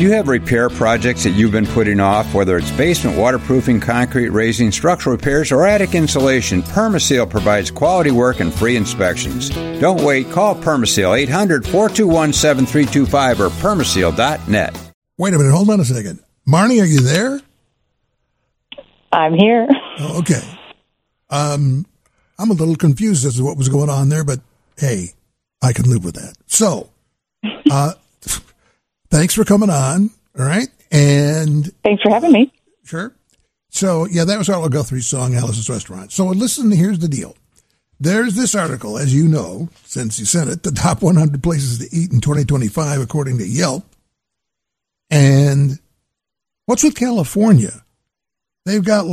Do you have repair projects that you've been putting off, whether it's basement waterproofing, concrete raising, structural repairs, or attic insulation? Permaseal provides quality work and free inspections. Don't wait. Call Permaseal 800-421-7325 or permaseal.net. Wait a minute. Hold on a second. Marnie, are you there? I'm here. Oh, okay. I'm a little confused as to what was going on there, but hey, I can live with that. So, thanks for coming on. All right. And thanks for having me. Sure. So, yeah, that was Arlo Guthrie's song, Alice's Restaurant. So, listen, here's the deal. There's this article, as you know, since you sent it, the top 100 places to eat in 2025, according to Yelp. And what's with California? They've got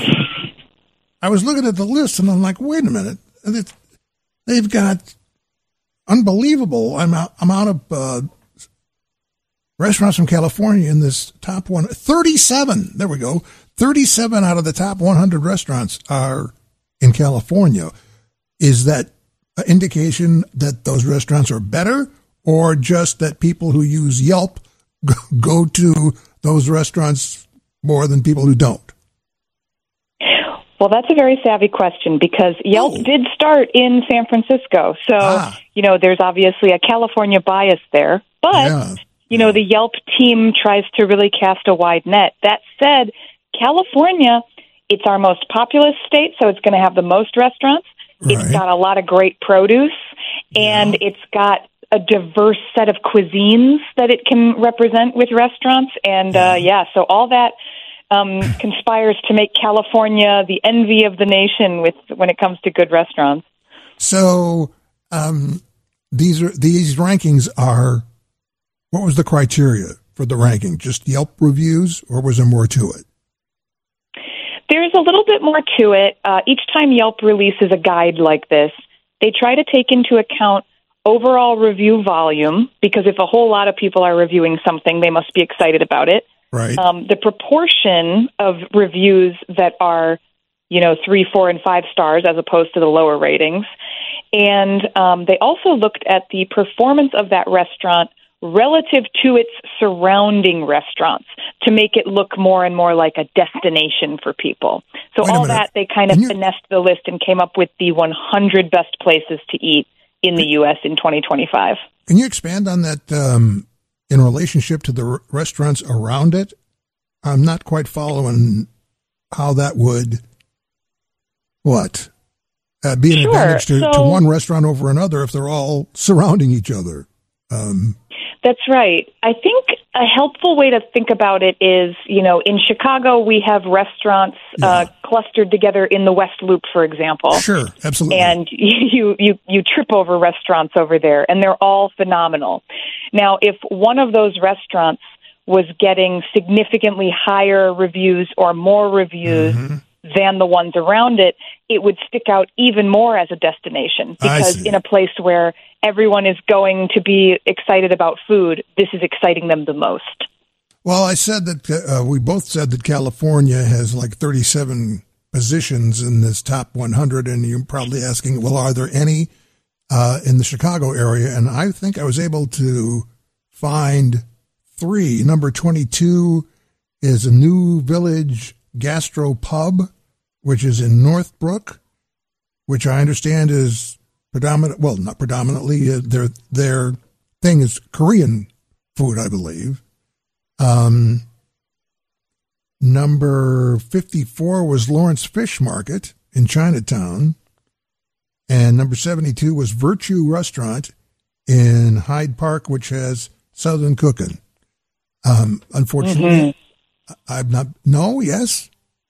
I was looking at the list and I'm like, wait a minute. They've got unbelievable amount of restaurants from California in this top 37. There we go. 37 out of the top 100 restaurants are in California. Is that an indication that those restaurants are better, or just that people who use Yelp go to those restaurants more than people who don't? Well, that's a very savvy question, because Yelp did start in San Francisco. So, there's obviously a California bias there. But, the Yelp team tries to really cast a wide net. That said, California, it's our most populous state, so it's going to have the most restaurants. Right. It's got a lot of great produce, and it's got a diverse set of cuisines that it can represent with restaurants. And, so all that conspires to make California the envy of the nation when it comes to good restaurants. So these rankings are, what was the criteria for the ranking? Just Yelp reviews, or was there more to it? There's a little bit more to it. Each time Yelp releases a guide like this, they try to take into account overall review volume, because if a whole lot of people are reviewing something, they must be excited about it. Right. The proportion of reviews that are, 3, 4, and 5 stars as opposed to the lower ratings. And they also looked at the performance of that restaurant relative to its surrounding restaurants to make it look more and more like a destination for people. So all that, they kind of finessed the list and came up with the 100 best places to eat in the U.S. in 2025. Can you expand on that in relationship to the restaurants around it? I'm not quite following how that would, be an advantage to one restaurant over another if they're all surrounding each other. That's right. I think a helpful way to think about it is, in Chicago, we have restaurants clustered together in the West Loop, for example. Sure, absolutely. And you trip over restaurants over there, and they're all phenomenal. Now, if one of those restaurants was getting significantly higher reviews or more reviews than the ones around it, it would stick out even more as a destination, because in a place where everyone is going to be excited about food, this is exciting them the most. Well, I said that we both said that California has 37 positions in this top 100, and you're probably asking, well, are there any in the Chicago area? And I think I was able to find 3. Number 22 is a New Village Gastro Pub, which is in Northbrook, which I understand is not predominantly, their thing is Korean food, I believe. Number 54 was Lawrence Fish Market in Chinatown. And number 72 was Virtue Restaurant in Hyde Park, which has Southern cooking. Unfortunately, I've not, yes?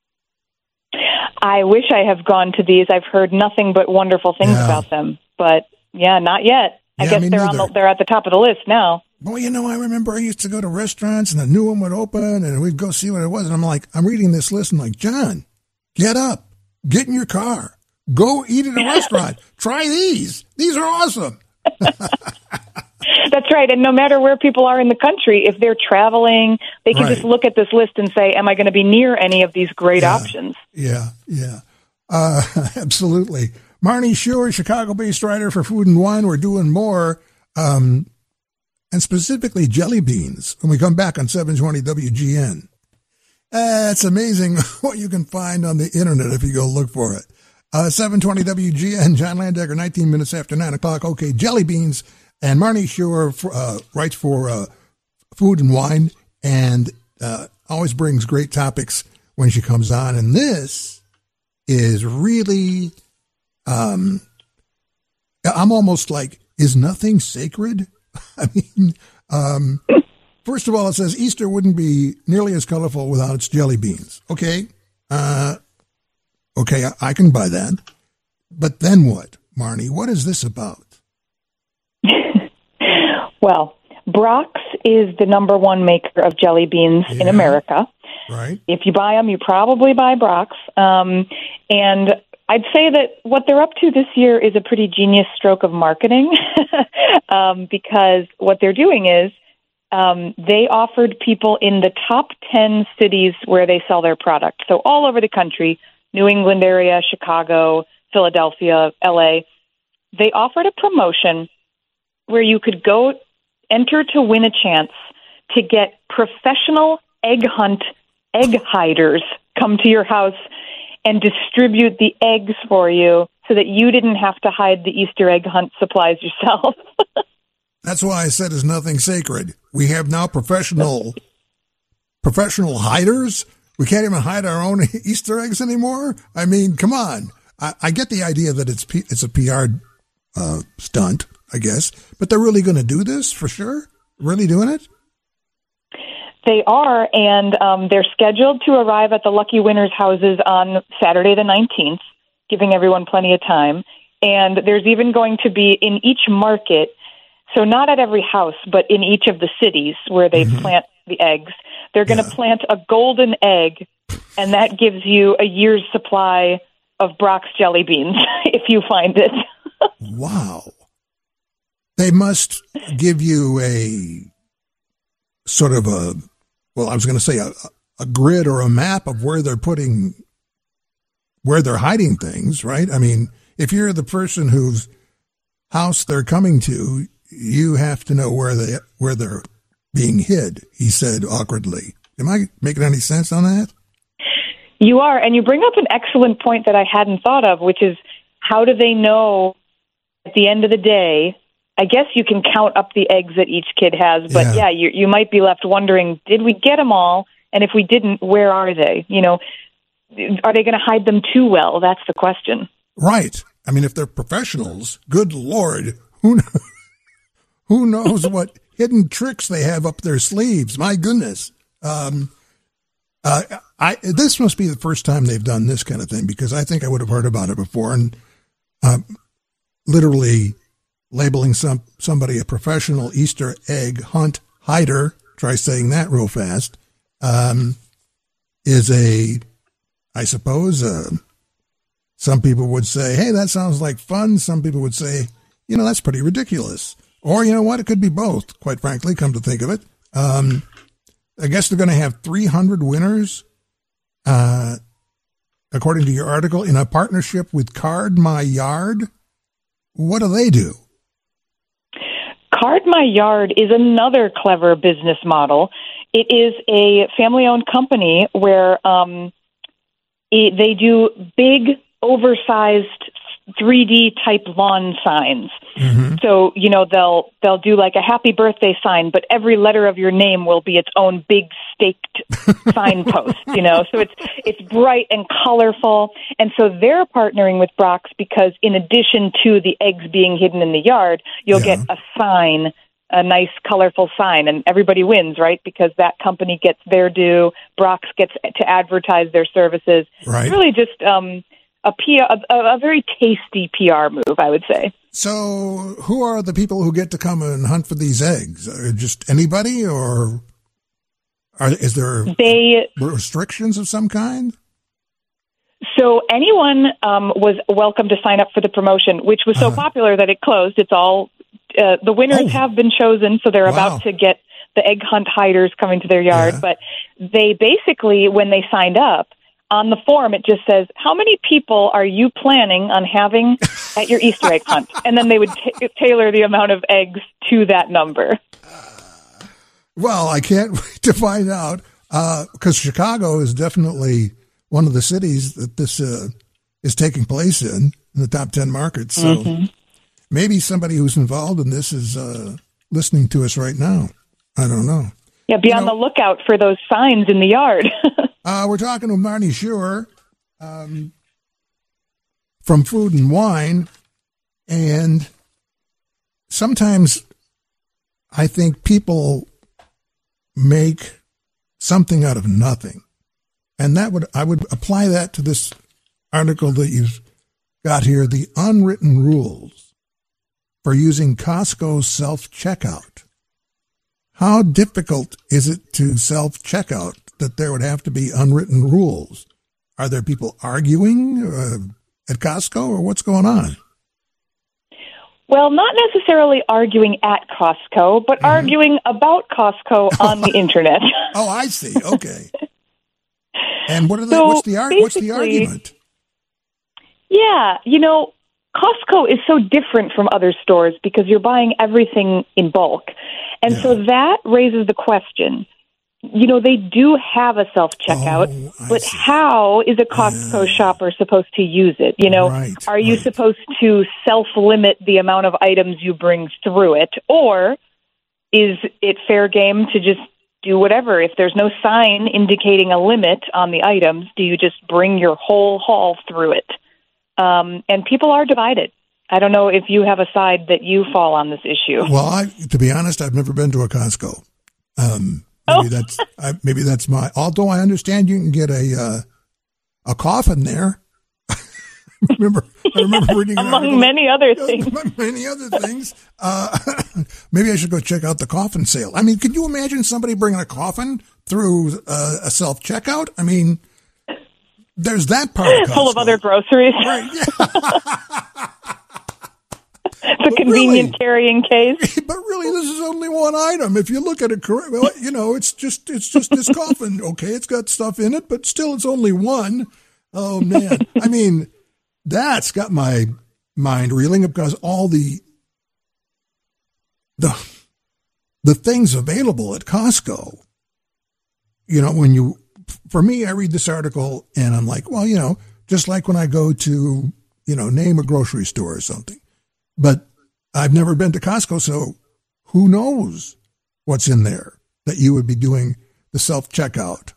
I wish I have gone to these. I've heard nothing but wonderful things about them, but not yet. I guess they're at the top of the list now. Well, I remember I used to go to restaurants and a new one would open and we'd go see what it was. And I'm reading this list and John, get up, get in your car, go eat at a restaurant. Try these. These are awesome. That's right. And no matter where people are in the country, if they're traveling, they can just look at this list and say, am I going to be near any of these great options? Yeah. Absolutely. Marnie Schuer, Chicago-based writer for Food and Wine. We're doing more. And and specifically jelly beans, when we come back on 720 WGN. It's amazing what you can find on the internet if you go look for it. 720 WGN, John Landecker, 19 minutes after 9 o'clock. Okay, jelly beans. And Marnie Shure writes for Food and Wine and always brings great topics when she comes on. And this is really, I'm almost like, is nothing sacred? I mean, first of all, it says Easter wouldn't be nearly as colorful without its jelly beans. Okay. Okay, I can buy that. But then what, Marnie? What is this about? Well, Brock's is the number one maker of jelly beans in America. Right. If you buy them, you probably buy Brock's. And I'd say that what they're up to this year is a pretty genius stroke of marketing because what they're doing is they offered people in the top 10 cities where they sell their product. So all over the country, New England area, Chicago, Philadelphia, LA, they offered a promotion where you could go enter to win a chance to get professional egg hiders come to your house and distribute the eggs for you so that you didn't have to hide the Easter egg hunt supplies yourself. That's why I said it's nothing sacred. We have now professional hiders. We can't even hide our own Easter eggs anymore. I mean, come on. I get the idea that it's a PR stunt, I guess, but they're really going to do this for sure? Really doing it? They are, and they're scheduled to arrive at the lucky winners' houses on Saturday the 19th, giving everyone plenty of time. And there's even going to be in each market, so not at every house, but in each of the cities where they plant the eggs, they're going to plant a golden egg, and that gives you a year's supply of Brock's jelly beans if you find it. Wow. They must give you a sort of a grid or a map of where they're hiding things, right? I mean, if you're the person whose house they're coming to, you have to know where they're being hid, he said awkwardly. Am I making any sense on that? You are, and you bring up an excellent point that I hadn't thought of, which is how do they know at the end of the day? I guess you can count up the eggs that each kid has, but you might be left wondering, did we get them all? And if we didn't, where are they? You know, are they going to hide them too well? That's the question. Right. I mean, if they're professionals, good Lord, who knows what hidden tricks they have up their sleeves? My goodness. This must be the first time they've done this kind of thing, because I think I would have heard about it before. And literally labeling somebody a professional Easter egg hunt hider, try saying that real fast, is I suppose, some people would say, hey, that sounds like fun. Some people would say, that's pretty ridiculous. Or, you know what, it could be both, quite frankly, come to think of it. I guess they're going to have 300 winners, according to your article, in a partnership with Card My Yard. What do they do? Card My Yard is another clever business model. It is a family-owned company where they do big, oversized 3D type lawn signs. Mm-hmm. So, they'll do like a happy birthday sign, but every letter of your name will be its own big staked signpost, so it's bright and colorful. And so they're partnering with Brock's because in addition to the eggs being hidden in the yard, you'll get a sign, a nice colorful sign, and everybody wins, right? Because that company gets their due. Brock's gets to advertise their services. Right. It's really just, a very tasty PR move, I would say. So who are the people who get to come and hunt for these eggs? Just anybody, or is there restrictions of some kind? So anyone was welcome to sign up for the promotion, which was so popular that it closed. It's all the winners have been chosen, so they're about to get the egg hunt hiders coming to their yard. Yeah. But they basically, when they signed up, on the form, it just says, how many people are you planning on having at your Easter egg hunt. And then they would tailor the amount of eggs to that number. Well, I can't wait to find out, because Chicago is definitely one of the cities that this is taking place in the top 10 markets. So maybe somebody who's involved in this is listening to us right now. I don't know. Yeah, be on the lookout for those signs in the yard. We're talking to Marnie Schuer from Food and Wine, and sometimes I think people make something out of nothing, and I would apply that to this article that you've got here: the unwritten rules for using Costco's self-checkout. How difficult is it to self-checkout that there would have to be unwritten rules? Are there people arguing at Costco, or what's going on? Well, not necessarily arguing at Costco, but arguing about Costco on the internet. Oh, I see. Okay. And what's the argument? Yeah, Costco is so different from other stores because you're buying everything in bulk. And so that raises the question. They do have a self-checkout, but see. How is a Costco shopper supposed to use it? Are you supposed to self-limit the amount of items you bring through it? Or is it fair game to just do whatever? If there's no sign indicating a limit on the items, do you just bring your whole haul through it? And people are divided. I don't know if you have a side that you fall on this issue. Well, to be honest, I've never been to a Costco. Maybe that's my. Although I understand you can get a coffin there. I remember reading among many other things. Many other things. Maybe I should go check out the coffin sale. I mean, could you imagine somebody bringing a coffin through a self checkout? I mean, there's that part of Costco. Full of other groceries. Right. Yeah. It's a convenient carrying case. But really, this is only one item. If you look at it correctly, it's just this coffin. Okay, it's got stuff in it, but still, it's only one. Oh man, I mean, that's got my mind reeling because all the things available at Costco. For me, I read this article and I'm like, well, just like when I go to, name a grocery store or something. But I've never been to Costco, so who knows what's in there that you would be doing the self-checkout.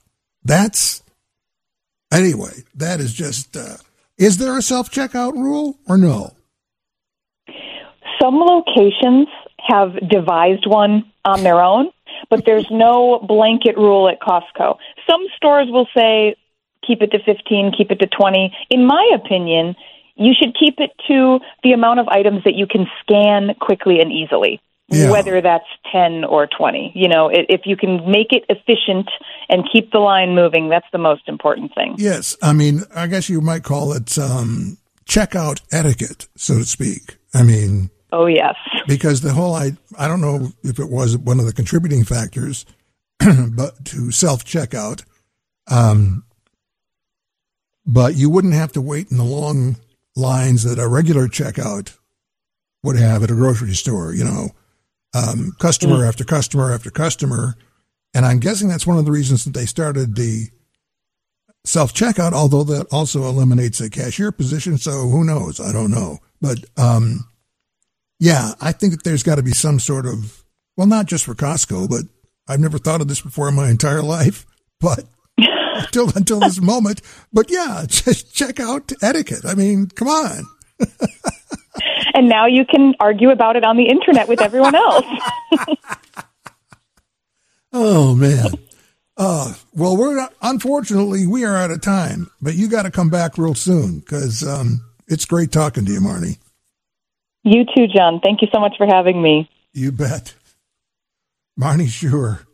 Anyway, that is just, is there a self-checkout rule or no? Some locations have devised one on their own, but there's no blanket rule at Costco. Some stores will say, keep it to 15, keep it to 20. In my opinion, you should keep it to the amount of items that you can scan quickly and easily, whether that's 10 or 20. If you can make it efficient and keep the line moving, that's the most important thing. Yes. I mean, I guess you might call it checkout etiquette, so to speak. I mean... Oh, yes. Because the whole, I don't know if it was one of the contributing factors, but to self-checkout, but you wouldn't have to wait in the long lines that a regular checkout would have at a grocery store, customer after customer after customer. And I'm guessing that's one of the reasons that they started the self-checkout, although that also eliminates a cashier position. So who knows? I don't know. But, yeah, I think that there's got to be some sort of, well, not just for Costco, but I've never thought of this before in my entire life, but until this moment. But yeah, just check out etiquette. I mean, come on. And now you can argue about it on the internet with everyone else. Oh, man. Well, unfortunately, we are out of time, but you got to come back real soon because it's great talking to you, Marnie. You too, John. Thank you so much for having me. You bet. Marnie Schuer